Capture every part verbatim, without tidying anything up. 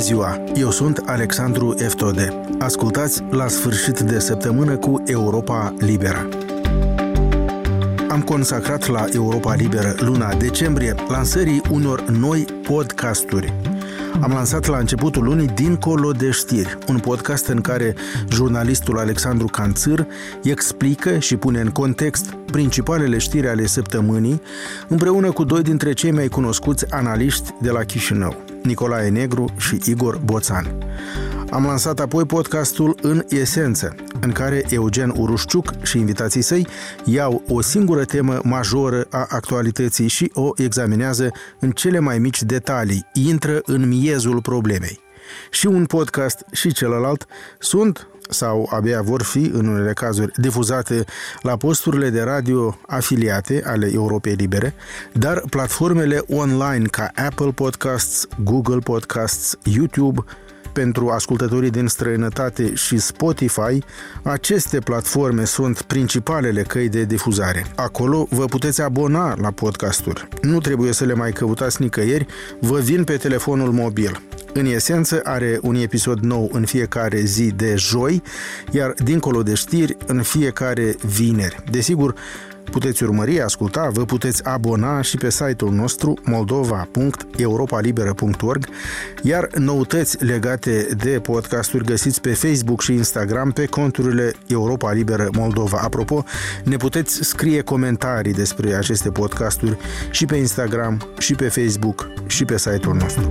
ziua! Eu sunt Alexandru Eftode. Ascultați La sfârșit de săptămână cu Europa Liberă. Am consacrat la Europa Liberă luna decembrie lansării unor noi podcasturi. Am lansat la începutul lunii Dincolo de știri, un podcast în care jurnalistul Alexandru Canțâr explică și pune în context principalele știri ale săptămânii, împreună cu doi dintre cei mai cunoscuți analiști de la Chișinău, Nicolae Negru și Igor Boțan. Am lansat apoi podcastul În esență, în care Eugen Urușciuc și invitații săi iau o singură temă majoră a actualității și o examinează în cele mai mici detalii, intră în miezul problemei. Și un podcast și celălalt sunt, sau abia vor fi, în unele cazuri, difuzate la posturile de radio afiliate ale Europei Libere, dar platformele online ca Apple Podcasts, Google Podcasts, YouTube, pentru ascultătorii din străinătate și Spotify, aceste platforme sunt principalele căi de difuzare. Acolo vă puteți abona la podcasturi. Nu trebuie să le mai căutați nicăieri, vă vin pe telefonul mobil. În esență are un episod nou în fiecare zi de joi, iar Dincolo de știri în fiecare vineri. Desigur, puteți urmări, asculta, vă puteți abona și pe site-ul nostru moldova punct europa liberă punct org, iar noutăți legate de podcasturi găsiți pe Facebook și Instagram pe conturile Europa Liberă Moldova. Apropo, ne puteți scrie comentarii despre aceste podcasturi și pe Instagram, și pe Facebook, și pe site-ul nostru.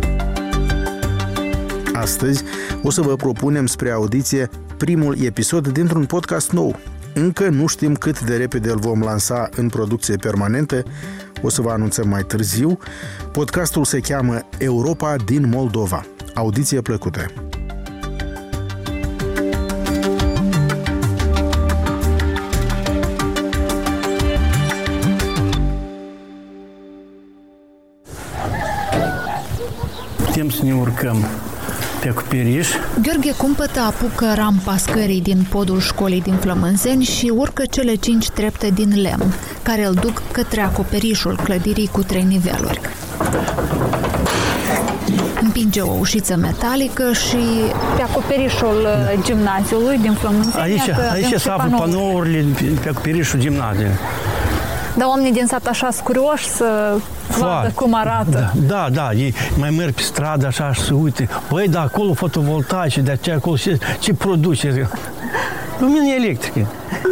Astăzi o să vă propunem spre audiție primul episod dintr-un podcast nou. Încă nu știm cât de repede îl vom lansa în producție permanentă, o să vă anunțăm mai târziu. Podcastul se cheamă Europa din Moldova. Audiție plăcută! Putem să ne urcăm pe acoperiș. Gheorghe Cumpătă apucă rampa scării din podul școlii din Flămânzeni și urcă cele cinci trepte din lemn, care îl duc către acoperișul clădirii cu trei niveluri. Împinge o ușiță metalică și pe acoperișul da. gimnaziului din Flămânzeni. Aici, aici se află panourile pe acoperișul gimnaziului. Dar oamenii din sat așa sunt curioși să vadă cum arată. Da, da, da, ei mai merg pe stradă așa și se uite. Păi, da, acolo fotovoltaice, de aceea acolo ce, ce produce? Lumină electrică.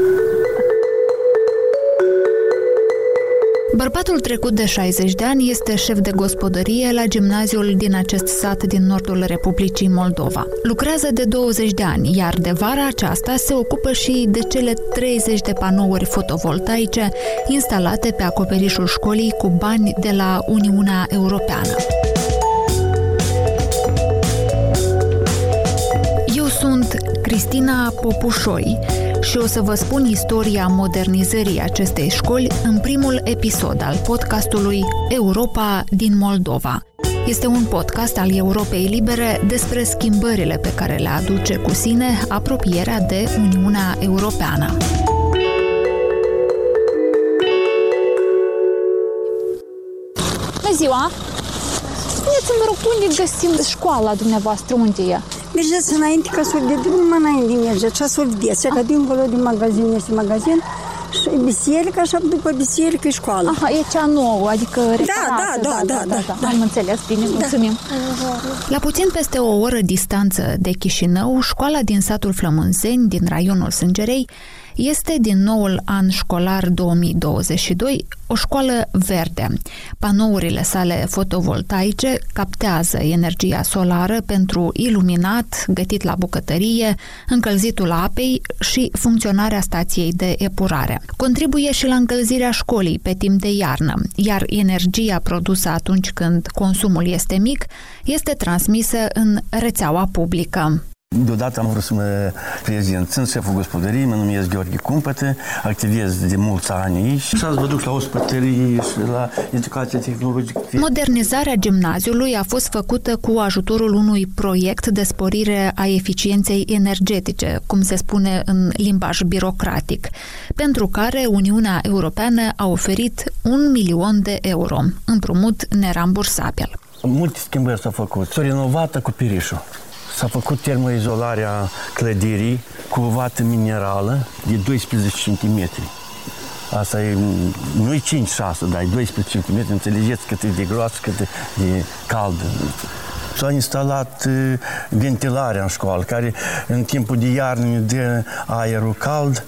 Bărbatul trecut de șaizeci de ani este șef de gospodărie la gimnaziul din acest sat din nordul Republicii Moldova. Lucrează de douăzeci de ani, iar de vara aceasta se ocupă și de cele treizeci de panouri fotovoltaice instalate pe acoperișul școlii cu bani de la Uniunea Europeană. Eu sunt Cristina Popușoi și o să vă spun istoria modernizării acestei școli în primul episod al podcastului Europa din Moldova. Este un podcast al Europei Libere despre schimbările pe care le aduce cu sine apropierea de Uniunea Europeană. Bună ziua! Spuneți-mi, vă rog, unde găsim școala dumneavoastră? Unde e? Mergeți înainte ca să o vedeți, numai înainte mergeți, așa să o vedeți, că dincolo din magazin este magazin și biserica, așa după biserică e școala. Aha, e cea nouă, adică reparată. Da, da, da, da, da, da. Am înțeles, bine, mulțumim. La puțin peste o oră distanță de Chișinău, școala din satul Flămânzeni, din raionul Sângerei, este din noul an școlar două mii douăzeci și doi o școală verde. Panourile sale fotovoltaice captează energia solară pentru iluminat, gătit la bucătărie, încălzitul apei și funcționarea stației de epurare. Contribuie și la încălzirea școlii pe timp de iarnă, iar energia produsă atunci când consumul este mic este transmisă în rețeaua publică. Deodată am vrut să mă prezint. Sunt șeful gospodăriei, mă numesc Gheorghe Cumpătă, activez de mulți ani aici. Și azi vă duc la ospătărie și la educație tehnologică. Modernizarea gimnaziului a fost făcută cu ajutorul unui proiect de sporire a eficienței energetice, cum se spune în limbaj birocratic, pentru care Uniunea Europeană a oferit un milion de euro, împrumut nerambursabil. Multe schimbări s-au făcut. S-a renovat acoperișul. S-a făcut termoizolarea clădirii cu o vată minerală de doisprezece centimetri. Asta e, nu e cinci șase, dar e doisprezece centimetri. Înțelegeți cât e de groasă, cât e de caldă. S-a instalat ventilarea în școală, care în timpul de iarnă ne dă aerul cald,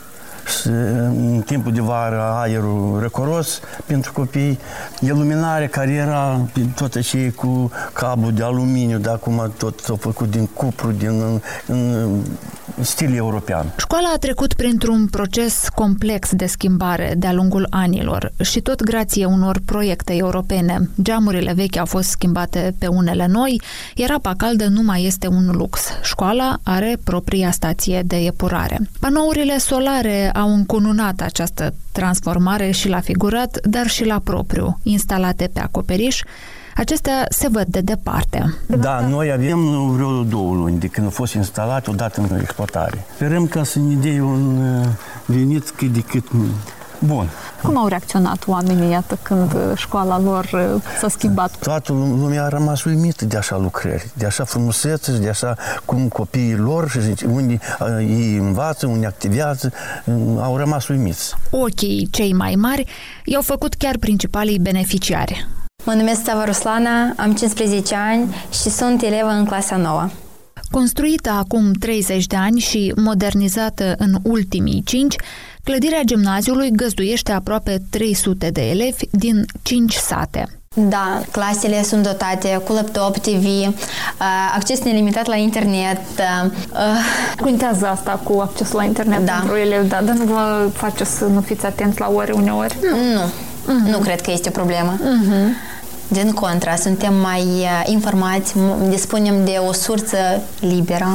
în timpul de vară aerul răcoros pentru copii. Iluminarea care era tot ce cu cablu de aluminiu, dar acum tot s-a făcut din cupru, din în stil european. Școala a trecut printr-un proces complex de schimbare de-a lungul anilor și tot grație unor proiecte europene. Geamurile vechi au fost schimbate pe unele noi, iar apa caldă nu mai este un lux. Școala are propria stație de epurare. Panourile solare au încununat această transformare și la figurat, dar și la propriu, instalate pe acoperiș. Acestea se văd de departe. Da, noi avem vreo două luni de când a fost instalat odată în exploatare. Sperăm ca să ne dea un venit cât de cât bun. Cum au reacționat oamenii, iată, când școala lor s-a schimbat? Toată lumea a rămas uimită de așa lucrări, de așa frumusețe, de așa cum copiii lor, și zice, unde ei învață, unde activează, au rămas uimiți. Ochii cei mai mari i-au făcut chiar principalii beneficiari. Mă numesc Sava Ruslana, am cincisprezece ani și sunt elevă în clasa nouă. Construită acum treizeci de ani și modernizată în ultimii cinci, clădirea gimnaziului găzduiește aproape trei sute de elevi din cinci sate. Da, clasele sunt dotate cu laptop, T V, acces nelimitat la internet. Contează asta cu accesul la internet da. pentru elevi, da, dar nu vă face să nu fiți atenți la ore uneori? Nu, uh-huh. nu cred că este o problemă. Uh-huh. Din contra, suntem mai informați, dispunem de o sursă liberă.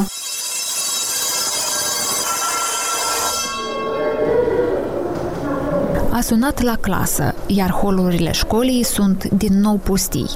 A sunat la clasă, iar holurile școlii sunt din nou pustii.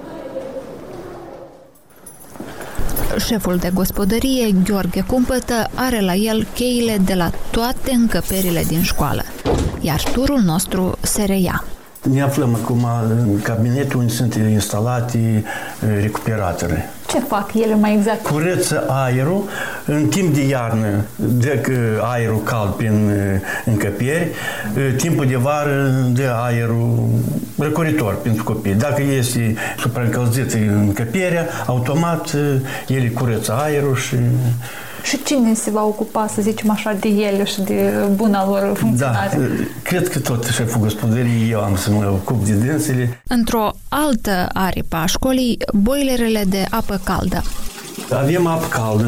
Șeful de gospodărie, Gheorghe Cumpătă, are la el cheile de la toate încăperile din școală, iar turul nostru se reia. Ne aflăm acum în cabinetul unde sunt instalate recuperatoare. Ce fac ele mai exact? Curăță aerul, în timp de iarnă dă aerul cald prin încăperi, timpul de vară dă aerul răcoritor pentru copii. Dacă este supraîncălzită încăperea, automat ele curăță aerul și... Și cine se va ocupa, să zicem așa, de ele și de buna lor funcționare? Da, cred că tot șeful gospodăriei, eu am să mă ocup de dânsele. Într-o altă aripă a școlii, boilerele de apă caldă. Avem apă caldă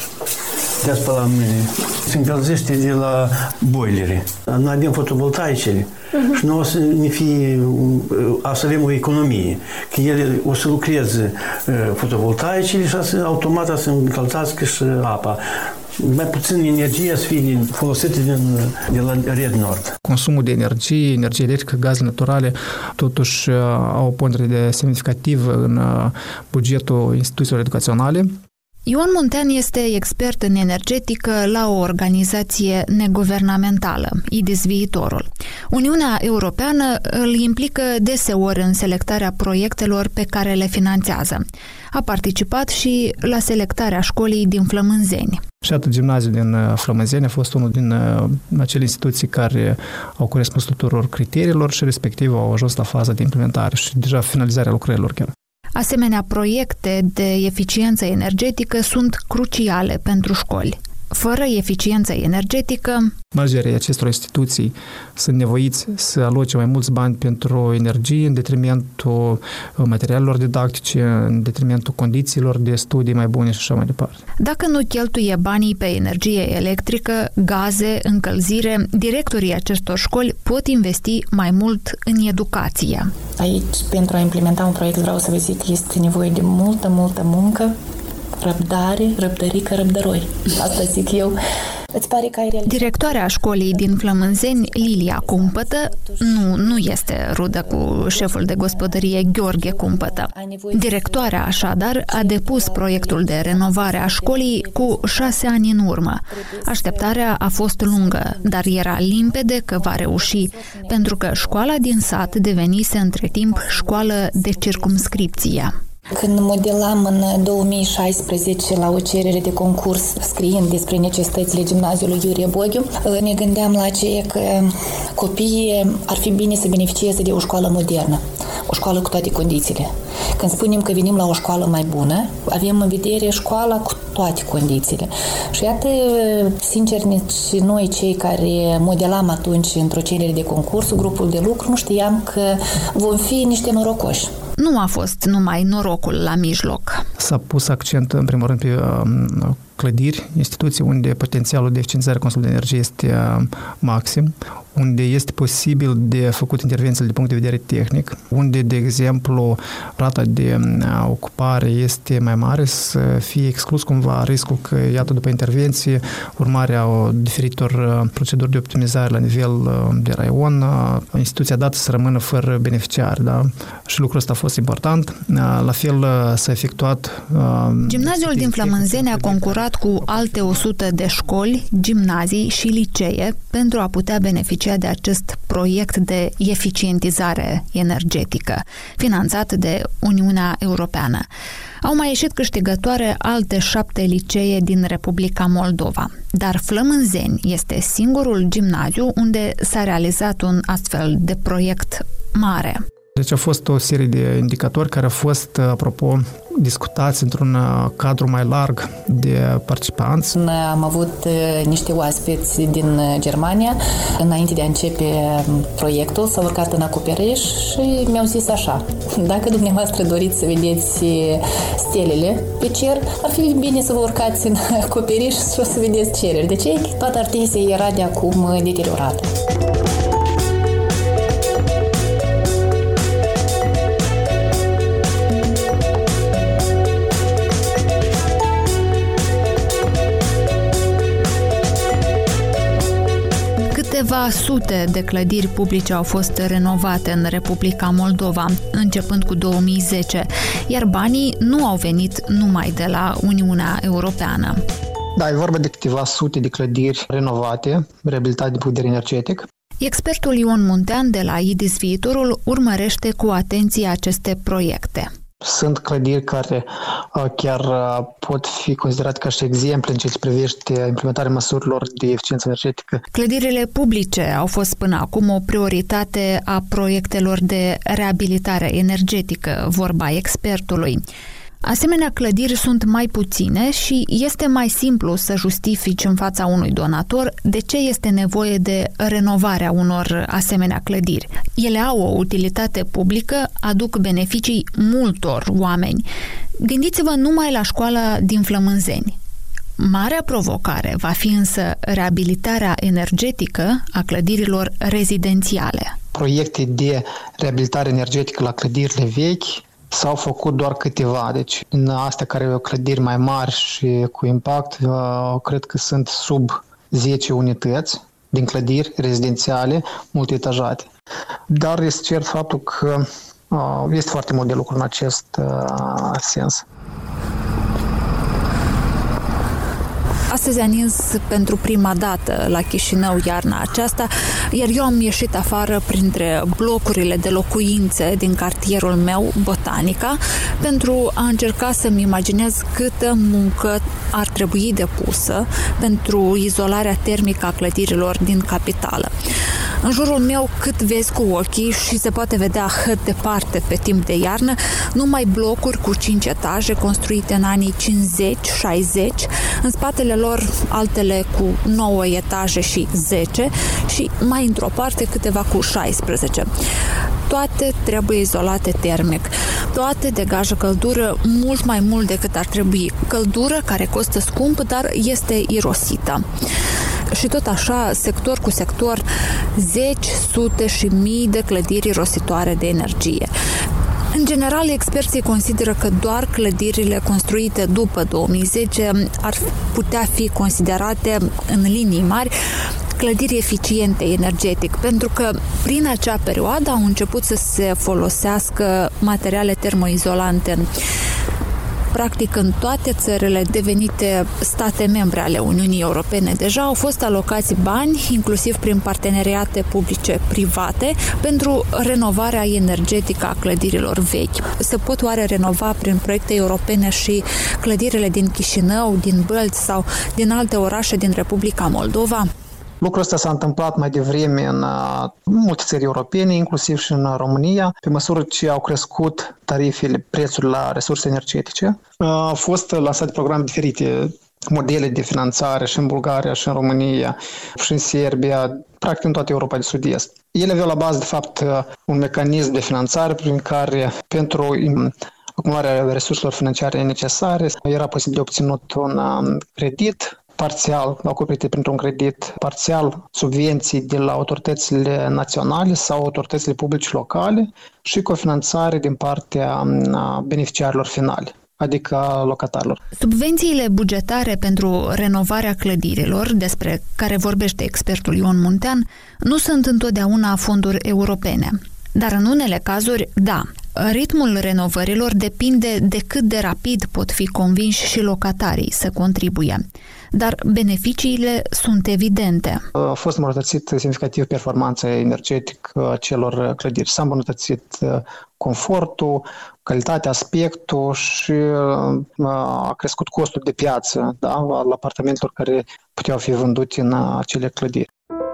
de spăla mâine. Se încălzește de la boilere. Noi avem fotovoltaicele uh-huh. și noi o să ne fie, o să avem o economie. Că ele o să lucreze fotovoltaicele și să, automat o să încălzească și apa. Mai puțin energie să fie folosită din, de la Red Nord. Consumul de energie, energie electrică, gaze naturale, totuși au o pondere de semnificativă în bugetul instituțiilor educaționale. Ioan Muntean este expert în energetică la o organizație neguvernamentală, I D I S Viitorul. Uniunea Europeană îl implică deseori în selectarea proiectelor pe care le finanțează. A participat și la selectarea școlii din Flămânzeni. Și atât gimnaziul din Flămânzeni a fost unul din acele instituții care au corespuns tuturor criteriilor și respectiv au ajuns la faza de implementare și deja finalizarea lucrărilor chiar. Asemenea, proiecte de eficiență energetică sunt cruciale pentru școli. Fără eficiență energetică, managerii acestor instituții sunt nevoiți să aloce mai mulți bani pentru energie în detrimentul materialelor didactice, în detrimentul condițiilor de studii mai bune și așa mai departe. Dacă nu cheltuie banii pe energie electrică, gaze, încălzire, directorii acestor școli pot investi mai mult în educație. Aici, pentru a implementa un proiect, vreau să vă zic, este nevoie de multă, multă muncă, răbdare, răbdărică, răbdăroi. Asta zic eu. Îți pare că ai realizat? Directoarea școlii din Flămânzeni, Lilia Cumpătă, nu, nu este rudă cu șeful de gospodărie Gheorghe Cumpătă. Directoarea, așadar, a depus proiectul de renovare a școlii cu șase ani în urmă. Așteptarea a fost lungă, dar era limpede că va reuși, pentru că școala din sat devenise între timp școală de circumscripție. Când modelam în două mii șaisprezece la o cerere de concurs scriind despre necesitățile gimnaziului Iurie Boghiu, ne gândeam la aceea că copiii ar fi bine să beneficieze de o școală modernă, o școală cu toate condițiile. Când spunem că venim la o școală mai bună, avem în vedere școala cu toate condițiile. Și iată, sincer, nici noi cei care modelam atunci într-o cerere de concurs, grupul de lucru, nu știam că vom fi niște norocoși. Nu a fost numai norocul la mijloc. S-a pus accent, în primul rând, pe uh, clădiri, instituții unde potențialul de eficientizare consumului de energie este uh, maxim, unde este posibil de făcut intervenții de punct de vedere tehnic, unde, de exemplu, rata de uh, ocupare este mai mare, să fie exclus cumva riscul că, iată, după intervenție, urmarea diferitor uh, proceduri de optimizare la nivel uh, de raion, uh, instituția dată să rămână fără beneficiari, da? Și lucrul ăsta a fost important. Uh, la fel uh, s-a efectuat... Uh, Gimnaziul din Flămânzeni a concurat cu alte o sută de școli, gimnazii și licee pentru a putea beneficia de acest proiect de eficientizare energetică, finanțat de Uniunea Europeană. Au mai ieșit câștigătoare alte șapte licee din Republica Moldova, dar Flămânzeni este singurul gimnaziu unde s-a realizat un astfel de proiect mare. Deci a fost o serie de indicatori care au fost, apropo, discutați într-un cadru mai larg de participanți. Am avut niște oaspeți din Germania. Înainte de a începe proiectul, s-au urcat în acoperiș și mi-au zis așa: dacă dumneavoastră doriți să vedeți stelele pe cer, ar fi bine să vă urcați în acoperiș și o să vedeți cereri. Deci toată artisia era de acum deteriorată. Câteva sute de clădiri publice au fost renovate în Republica Moldova, începând cu două mii zece, iar banii nu au venit numai de la Uniunea Europeană. Da, e vorba de câteva sute de clădiri renovate, reabilitate din punct de vedere energetic. Expertul Ion Muntean de la I D I S Viitorul urmărește cu atenție aceste proiecte. Sunt clădiri care chiar pot fi considerate ca și exemple în ceea ce privește implementarea măsurilor de eficiență energetică. Clădirile publice au fost până acum o prioritate a proiectelor de reabilitare energetică, vorba expertului. Asemenea, clădiri sunt mai puține și este mai simplu să justifici în fața unui donator de ce este nevoie de renovarea unor asemenea clădiri. Ele au o utilitate publică, aduc beneficii multor oameni. Gândiți-vă numai la școala din Flămânzeni. Marea provocare va fi însă reabilitarea energetică a clădirilor rezidențiale. Proiecte de reabilitare energetică la clădirile vechi s-au făcut doar câteva, deci în astea care au clădiri mai mari și cu impact, cred că sunt sub zece unități din clădiri rezidențiale multietajate. Dar este cert faptul că este foarte mult de lucru în acest sens. Astăzi am nins pentru prima dată la Chișinău iarna aceasta, iar eu am ieșit afară printre blocurile de locuințe din cartierul meu, Botanica, pentru a încerca să-mi imaginez câtă muncă ar trebui depusă pentru izolarea termică a clădirilor din capitală. În jurul meu, cât vezi cu ochii și se poate vedea cât departe pe timp de iarnă, numai blocuri cu cinci etaje construite în anii cincizeci șaizeci, în spatele lor altele cu nouă etaje și zece și mai într-o parte câteva cu șaisprezece. Toate trebuie izolate termic. Toate degajă căldură mult mai mult decât ar trebui. Căldură care costă scump, dar este irosită. Și tot așa, sector cu sector, zeci, sute și mii de clădiri irositoare de energie. În general, experții consideră că doar clădirile construite după două mii zece ar putea fi considerate în linii mari clădiri eficiente energetic, pentru că prin acea perioadă au început să se folosească materiale termoizolante. practic în toate țările devenite state membre ale Uniunii Europene deja au fost alocați bani, inclusiv prin parteneriate publice-private, pentru renovarea energetică a clădirilor vechi. Se pot oare renova prin proiecte europene și clădirile din Chișinău, din Bălți sau din alte orașe din Republica Moldova? Lucrul ăsta s-a întâmplat mai devreme în multe țări europene, inclusiv și în România, pe măsură ce au crescut tarifele, prețurile la resurse energetice. Au fost lansate programe diferite, modele de finanțare și în Bulgaria, și în România, și în Serbia, practic în toată Europa de Sud-Est. Ele aveau la bază, de fapt, un mecanism de finanțare prin care, pentru acumularea resurselor financiare necesare, era posibil de obținut un credit parțial acoperite printr-un credit parțial, subvenții de la autoritățile naționale sau autoritățile publice locale și cofinanțare din partea beneficiarilor finali, adică locatarilor. Subvențiile bugetare pentru renovarea clădirilor, despre care vorbește expertul Ion Muntean, nu sunt întotdeauna fonduri europene. Dar în unele cazuri, da. Ritmul renovărilor depinde de cât de rapid pot fi convinși și locatarii să contribuie. Dar beneficiile sunt evidente. A fost îmbunătățit semnificativ performanța energetică celor clădiri. S-a îmbunătățit confortul, calitatea, aspectul și a crescut costul de piață, da, al apartamentelor care puteau fi vândute în acele clădiri.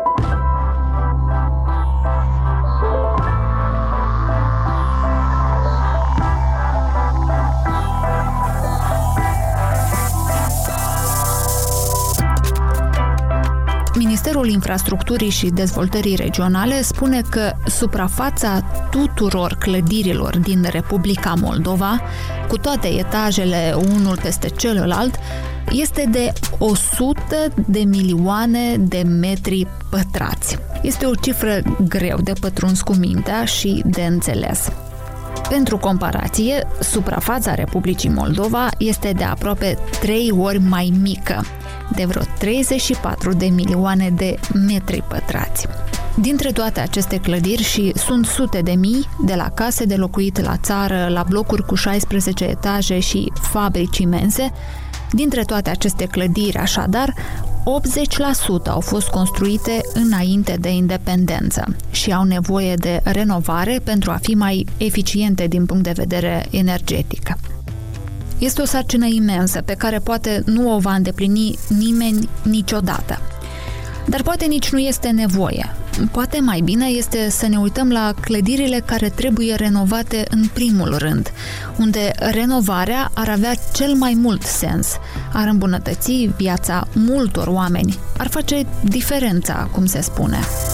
Ministerul Infrastructurii și Dezvoltării Regionale spune că suprafața tuturor clădirilor din Republica Moldova, cu toate etajele unul peste celălalt, este de o sută de milioane de metri pătrați. Este o cifră greu de pătruns cu mintea și de înțeles. Pentru comparație, suprafața Republicii Moldova este de aproape trei ori mai mică, de vreo treizeci și patru de milioane de metri pătrați. Dintre toate aceste clădiri, și sunt sute de mii, de la case de locuit la țară, la blocuri cu șaisprezece etaje și fabrici imense, dintre toate aceste clădiri, așadar, optzeci la sută au fost construite înainte de independență și au nevoie de renovare pentru a fi mai eficiente din punct de vedere energetic. Este o sarcină imensă pe care poate nu o va îndeplini nimeni niciodată. Dar poate nici nu este nevoie. Poate mai bine este să ne uităm la clădirile care trebuie renovate în primul rând, unde renovarea ar avea cel mai mult sens, ar îmbunătăți viața multor oameni, ar face diferența, cum se spune.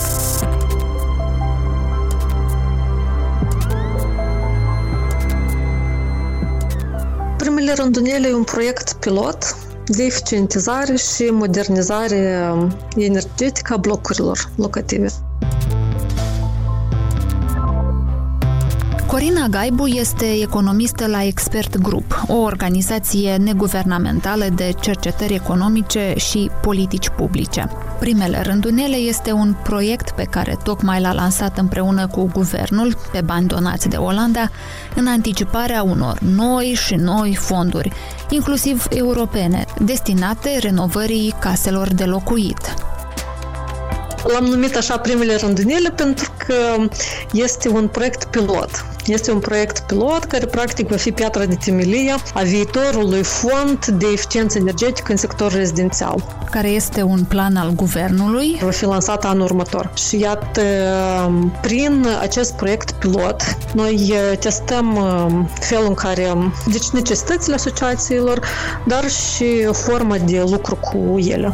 Primele rândunele e un proiect pilot de eficientizare și modernizare energetică a blocurilor locative. Corina Gaibu este economistă la Expert Group, o organizație neguvernamentală de cercetări economice și politici publice. Primele rândunele este un proiect pe care tocmai l-a lansat împreună cu guvernul, pe bani donați de Olanda, în anticiparea unor noi și noi fonduri, inclusiv europene, destinate renovării caselor de locuit. L-am numit așa primele rândunele pentru că este un proiect pilot. Este un proiect pilot care practic va fi piatra de temelie a viitorului fond de eficiență energetică în sectorul rezidențial. Care este un plan al guvernului? Va fi lansat anul următor. Și iată, prin acest proiect pilot, noi testăm felul în care, deci necesitățile asociațiilor, dar și forma de lucru cu ele.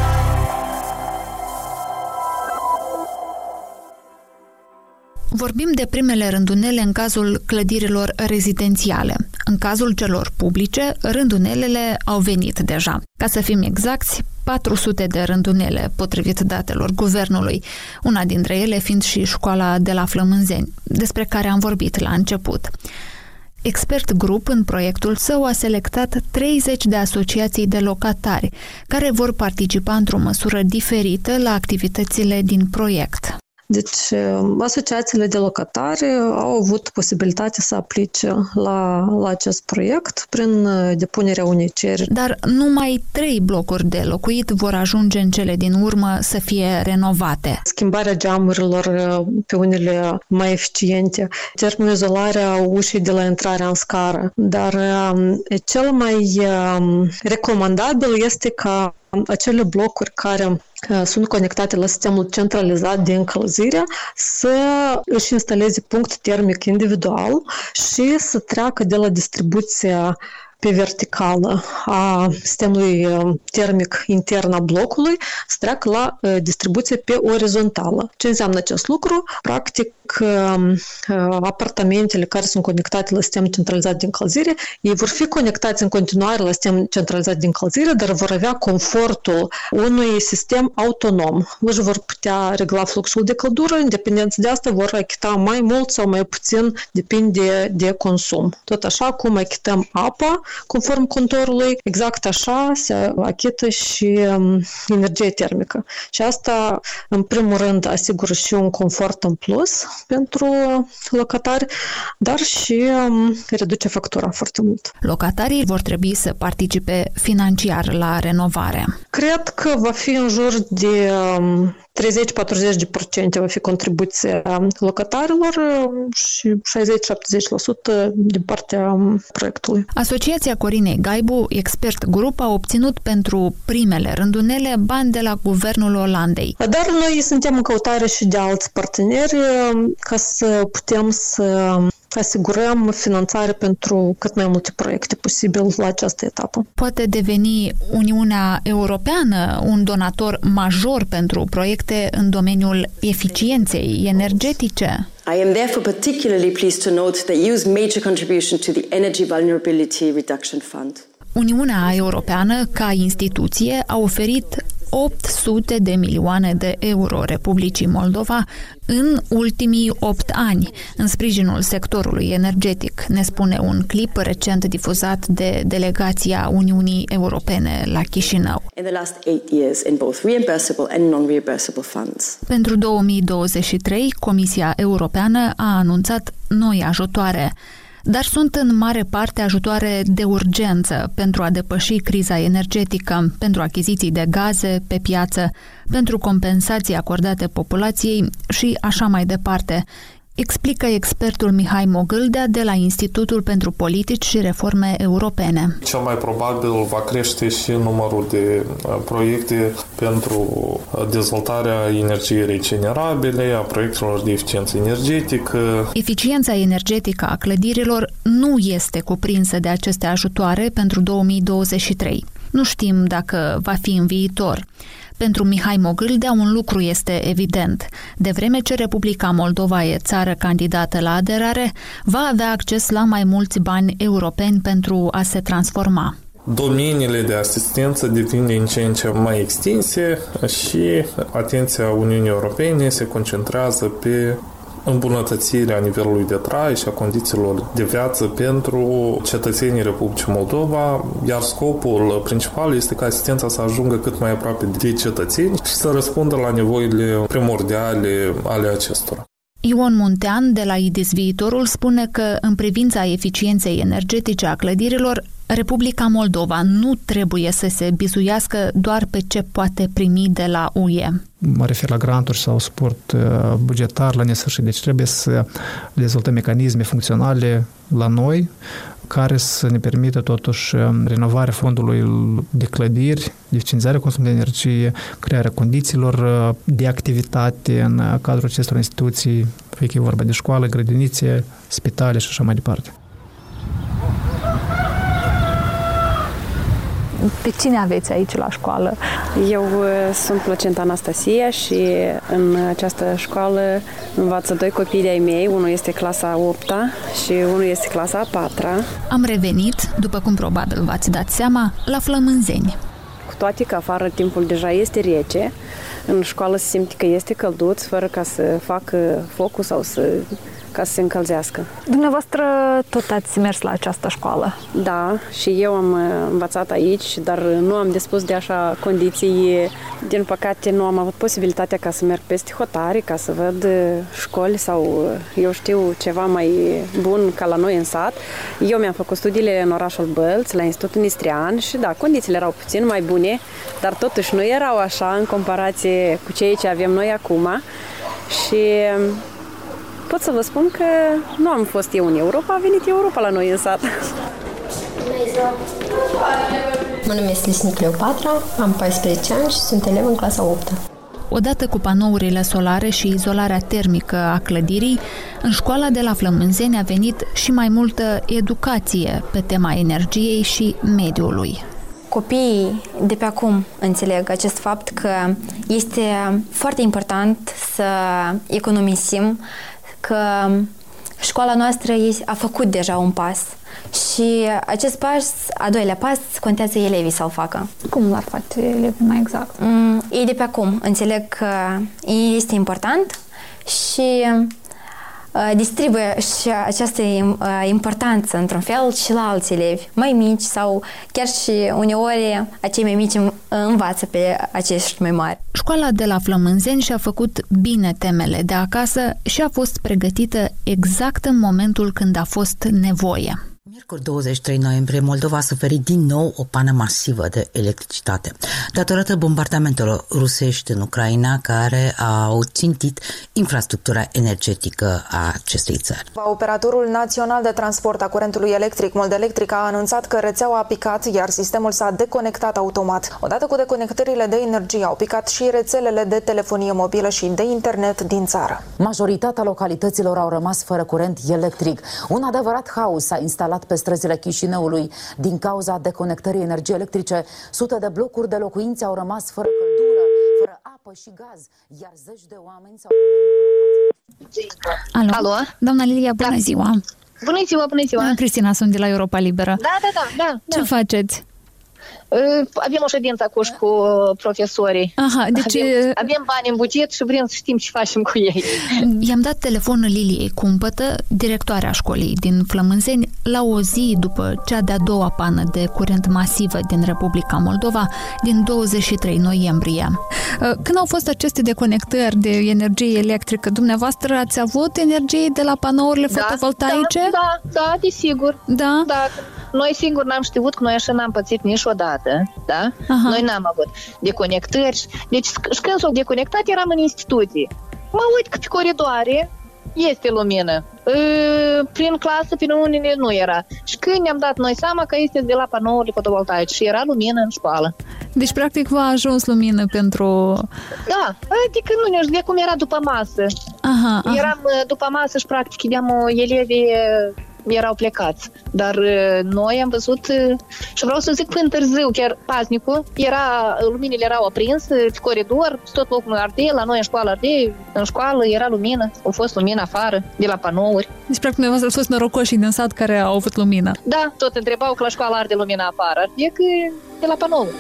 Vorbim de primele rândunele în cazul clădirilor rezidențiale. În cazul celor publice, rândunelele au venit deja. Ca să fim exacti, patru sute de rândunele, potrivit datelor guvernului, una dintre ele fiind și școala de la Flămânzeni, despre care am vorbit la început. Expert Group, în proiectul său, a selectat treizeci de asociații de locatari, care vor participa într-o măsură diferită la activitățile din proiect. Deci, asociațiile de locatari au avut posibilitatea să aplice la, la acest proiect prin depunerea unei cereri. Dar numai trei blocuri de locuit vor ajunge în cele din urmă să fie renovate. Schimbarea geamurilor pe unele mai eficiente, termoizolarea ușii de la intrarea în scară, dar cel mai recomandabil este ca acele blocuri care sunt conectate la sistemul centralizat de încălzire să își instaleze punct termic individual și să treacă de la distribuția pe verticală a sistemului termic intern a blocului să treacă la distribuție pe orizontală. Ce înseamnă acest lucru? Practic, apartamentele care sunt conectate la sistemul centralizat de încălzire, ei vor fi conectați în continuare la sistemul centralizat de încălzire, dar vor avea confortul unui sistem autonom. Își vor putea regla fluxul de căldură, independență de asta vor achita mai mult sau mai puțin, depinde de consum. Tot așa cum achităm apa, conform contorului, exact așa se achită și energie termică. Și asta, în primul rând, asigură și un confort în plus pentru locatari, dar și reduce factura foarte mult. Locatarii vor trebui să participe financiar la renovare. Cred că va fi în jur de treizeci-patruzeci la sută va fi contribuția locatarilor și șaizeci-șaptezeci la sută din partea proiectului. Asociația Corinei Gaibu, expert grup, a obținut pentru primele rândunele bani de la guvernul Olandei. Dar noi suntem în căutare și de alți parteneri ca să putem să asigurăm finanțare pentru cât mai multe proiecte posibil la această etapă. Poate deveni Uniunea Europeană un donator major pentru proiecte în domeniul eficienței energetice? I am therefore particularly pleased to note the E U's major contribution to the Energy Vulnerability Reduction Fund. Uniunea Europeană, ca instituție, a oferit opt sute de milioane de euro Republicii Moldova în ultimii opt ani, în sprijinul sectorului energetic, ne spune un clip recent difuzat de delegația Uniunii Europene la Chișinău. In the last eight years in both reimbursable and non-reimbursable funds. Pentru două mii douăzeci și trei, Comisia Europeană a anunțat noi ajutoare, dar sunt în mare parte ajutoare de urgență pentru a depăși criza energetică, pentru achiziții de gaze pe piață, pentru compensații acordate populației și așa mai departe, explică expertul Mihai Mogâldea de la Institutul pentru Politici și Reforme Europene. Cel mai probabil va crește și numărul de proiecte pentru dezvoltarea energiei regenerabile, a proiectelor de eficiență energetică. Eficiența energetică a clădirilor nu este cuprinsă de aceste ajutoare pentru două mii douăzeci și trei. Nu știm dacă va fi în viitor. Pentru Mihai Mogâldea un lucru este evident. De vreme ce Republica Moldova e țară candidată la aderare, va avea acces la mai mulți bani europeni pentru a se transforma. Domeniile de asistență devin din ce în ce mai extinse și atenția Uniunii Europene se concentrează pe îmbunătățirea nivelului de trai și a condițiilor de viață pentru cetățenii Republicii Moldova, iar scopul principal este ca asistența să ajungă cât mai aproape de cetățeni și să răspundă la nevoile primordiale ale acestora. Ion Muntean de la I D I S Viitorul spune că în privința eficienței energetice a clădirilor, Republica Moldova nu trebuie să se bizuiască doar pe ce poate primi de la U E. Mă refer la granturi sau suport bugetar la nesfârșit. Deci trebuie să dezvoltăm mecanisme funcționale la noi care să ne permită totuși renovarea fondului de clădiri, eficientizarea consumului de energie, crearea condițiilor de activitate în cadrul acestor instituții, fie că e vorba de școală, grădinițe, spitale și așa mai departe. Pe cine aveți aici la școală? Eu sunt Plăcenta Anastasia și în această școală învață doi copii de-ai mei. Unul este clasa a opta și unul este clasa a patra. Am revenit, după cum probabil v-ați dat seama, la Flămânzeni. Cu toate că afară timpul deja este rece, în școală se simte că este călduț, fără ca să facă focul sau să ca să se încălzească. Dumneavoastră tot ați mers la această școală? Da, și eu am învățat aici, dar nu am dispus de așa condiții. Din păcate nu am avut posibilitatea ca să merg peste hotare, ca să văd școli sau eu știu ceva mai bun ca la noi în sat. Eu mi-am făcut studiile în orașul Bălți, la Institutul Nistrian și da, condițiile erau puțin mai bune, dar totuși nu erau așa în comparație cu ceea ce avem noi acum. Și pot să vă spun că nu am fost eu în Europa, a venit Europa la noi în sat. Mă numesc Lisnic Cleopatra, am paisprezece ani și sunt elev în clasa a opta. Odată cu panourile solare și izolarea termică a clădirii, în școala de la Flămânzeni a venit și mai multă educație pe tema energiei și mediului. Copiii de pe acum înțeleg acest fapt că este foarte important să economisim, că școala noastră a făcut deja un pas și acest pas, a doilea pas, contează elevii să-l facă. Cum l-ar face elevii mai exact? Ei de pe acum înțeleg că este important și distribuie și această importanță într-un fel și la alți elevi mai mici sau chiar și uneori acei mai mici învață pe acești mai mari. Școala de la Flămânzeni și-a făcut bine temele de acasă și a fost pregătită exact în momentul când a fost nevoie. Miercuri douăzeci și trei noiembrie, Moldova a suferit din nou o pană masivă de electricitate, datorată bombardamentelor rusești în Ucraina, care au țintit infrastructura energetică a acestei țări. Operatorul național de transport a curentului electric, Moldelectric, a anunțat că rețeaua a picat, iar sistemul s-a deconectat automat. Odată cu deconectările de energie, au picat și rețelele de telefonie mobilă și de internet din țară. Majoritatea localităților au rămas fără curent electric. Un adevărat haos s-a instalat pe străzile Chișinăului. Din cauza deconectării energiei electrice, sute de blocuri de locuințe au rămas fără căldură, fără apă și gaz, iar zeci de oameni s-au Alo? Alo? Doamna Lilia, bună da. ziua! Bună ziua, bună ziua! Cristina, sunt de la Europa Liberă. Da, da, da. da Ce da. faceți? Avem o ședință acum cu profesorii. Aha, deci... Avem, avem bani în buget și vrem să știm ce facem cu ei. I-am dat telefon Liliei Cumpătă, directoarea școlii din Flămânzeni, la o zi după cea de-a doua pană de curent masivă din Republica Moldova, din douăzeci și trei noiembrie. Când au fost aceste deconectări de energie electrică, dumneavoastră ați avut energie de la panourile da, fotovoltaice? Da, da, da, desigur. Da? Da. Noi singur n-am știut, că noi așa n-am pățit niciodată, da? Aha. Noi n-am avut deconectări. Deci, și când s-au deconectat, eram în instituții. Mă uit că pe coridoare este lumină. Prin clasă, prin unele nu era. Și când ne-am dat noi seama că este de la panourile fotovoltaice și era lumină în școală. Deci, practic, v-a ajuns lumină pentru... Da, adică nu ne de cum era după masă. Aha, aha. Eram după masă și, practic, vedeam elevii erau plecați. Dar noi am văzut și vreau să zic până târziu, chiar paznicul, era, luminile erau aprinse pe coridor, tot locul ardea, la noi în școală ardea, în școală era lumină, a fost lumină afară, de la panouri. Deci, practic, noi ați fost norocoșii din sat care au avut lumină. Da, tot întrebau că la școală arde lumina afară, ardea că de la panouri.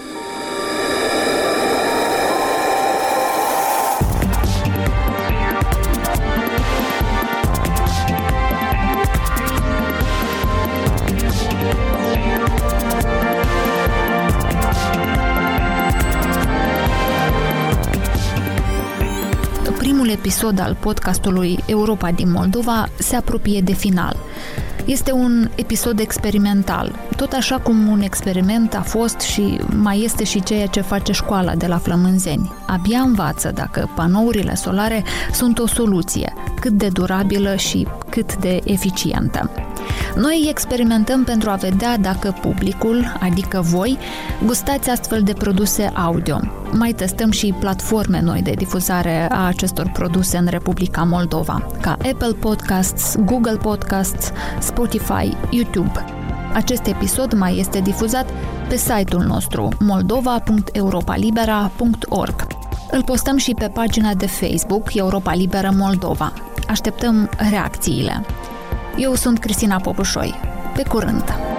Primul episod al podcastului Europa din Moldova se apropie de final. Este un episod experimental, tot așa cum un experiment a fost și mai este și ceea ce face școala de la Flămânzeni. Abia învață dacă panourile solare sunt o soluție, cât de durabilă și cât de eficientă. Noi experimentăm pentru a vedea dacă publicul, adică voi, gustați astfel de produse audio. Mai testăm și platforme noi de difuzare a acestor produse în Republica Moldova, ca Apple Podcasts, Google Podcasts, Spotify, YouTube. Acest episod mai este difuzat pe site-ul nostru moldova punct europalibera punct org. Îl postăm și pe pagina de Facebook Europa Liberă Moldova. Așteptăm reacțiile. Eu sunt Cristina Popușoi. Pe curând!